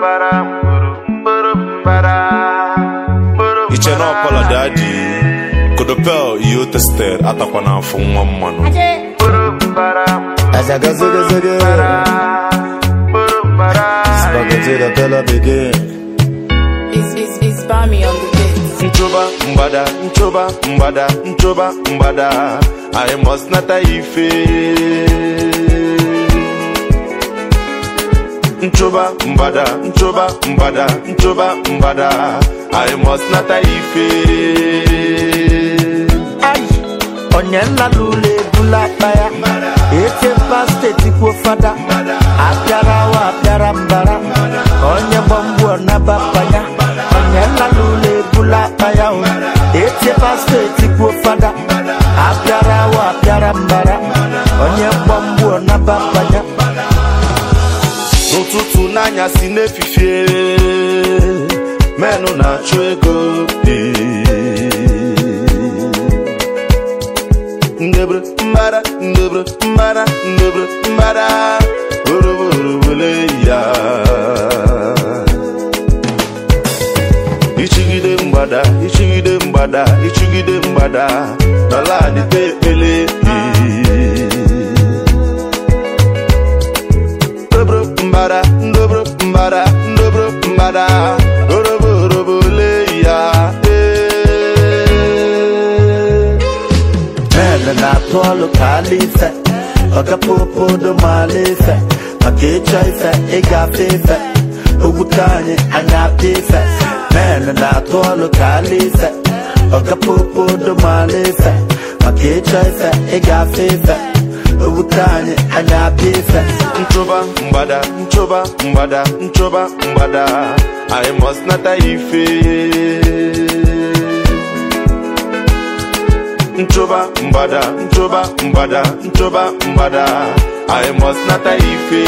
Ichenopala daddy Kodopel iyo tester atakwa na afọ nwa mmanụ Spaghetti the color begin. It's Bami on the beat. Nchoba mbada I must not ife Nchoba mbada I must not ife Onyela lule bula baya Ete paste tipo fada Apiara wa apiara mbara Onye bombu onabapanya Onyela lule bula baya Ete paste tipo fada Apiara wa apiara mbara Onye bombu onabapanya N'ụtụtụ n'anya si n'efifie Menu na-achụ ego Ndebre mbara Orobole ya Ichigide mbada Dala adite ele Ndobro mbada Orobole ya Mele na tolo kalife Oka popo do malife Makecha ife, igafe ife Ogutanye anyapi ife Mele na tolo kalife Oka popo do malife Makecha ife, igafe ife Ogutanye anyapi ife Nchoba mbada I must not ife Nchoba mbada I must not ife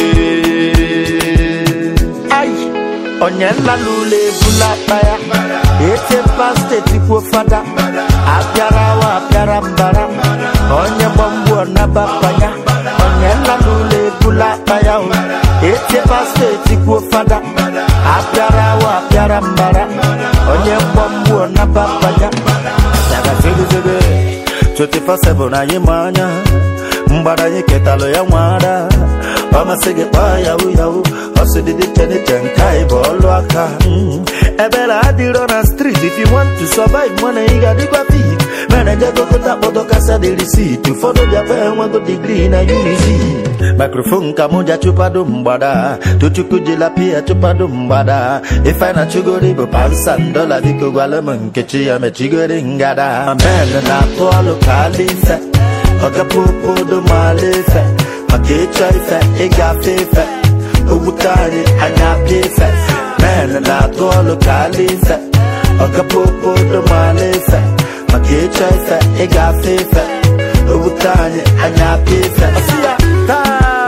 Ay Onyela lule bula baya Ete paste tipo fada Apiara wa apiara mbara Onye bombu onabapanya Onyela lule bula baya Ete paste tipo fada Apiara wa apiara mbara Onye bombu onabapanya Saga zebe 24/7 na yimanya Mbada yiketalo ya mwada Mama sige pa yawu Osididi cheni tenkai bolu aka Ebela adiro na street. If you want to survive Mwana iga digwa feet Manager go kota bodo kasa di receipt Follow dia pe wango degree na UNIC Microphone kamoja chupa do mbada Tuchukujila pia chupa do mbada Ifana chugori bo $500 Viko gwale mnkechi ya mechigori ngada Amele na tolo kalife Oga popo do malife Makecha ife, igafe ife Ogutanye anyapi ife Mele na tolo kalife Oga popo do malife Makecha ife, igafe ife Ogutanye anyapi ife Asiya ta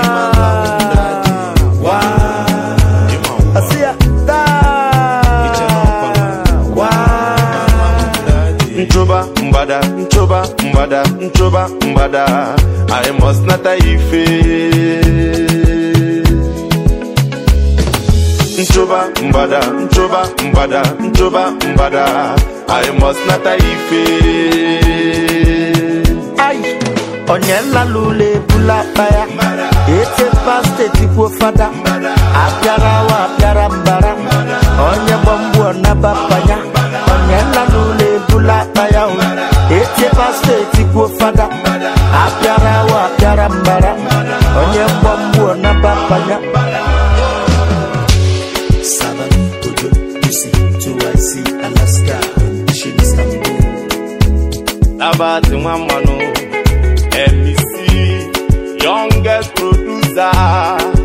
Wa Asiya ta Wa Nchoba mbada I must not ife Nchoba mbada I must not ife Ay Onyela lule bula baya Ete paste tipo fada Apiara wa apiara mbara Onye bombu onabapanya Onyela lule bula baya Ete paste tipo fada Apiara wa apiara mbara Onye bombu onabapanya Sabah, Ojo, UC, 2IC, Alaska, Istanbul Abati Mwamano MEC Youngest producer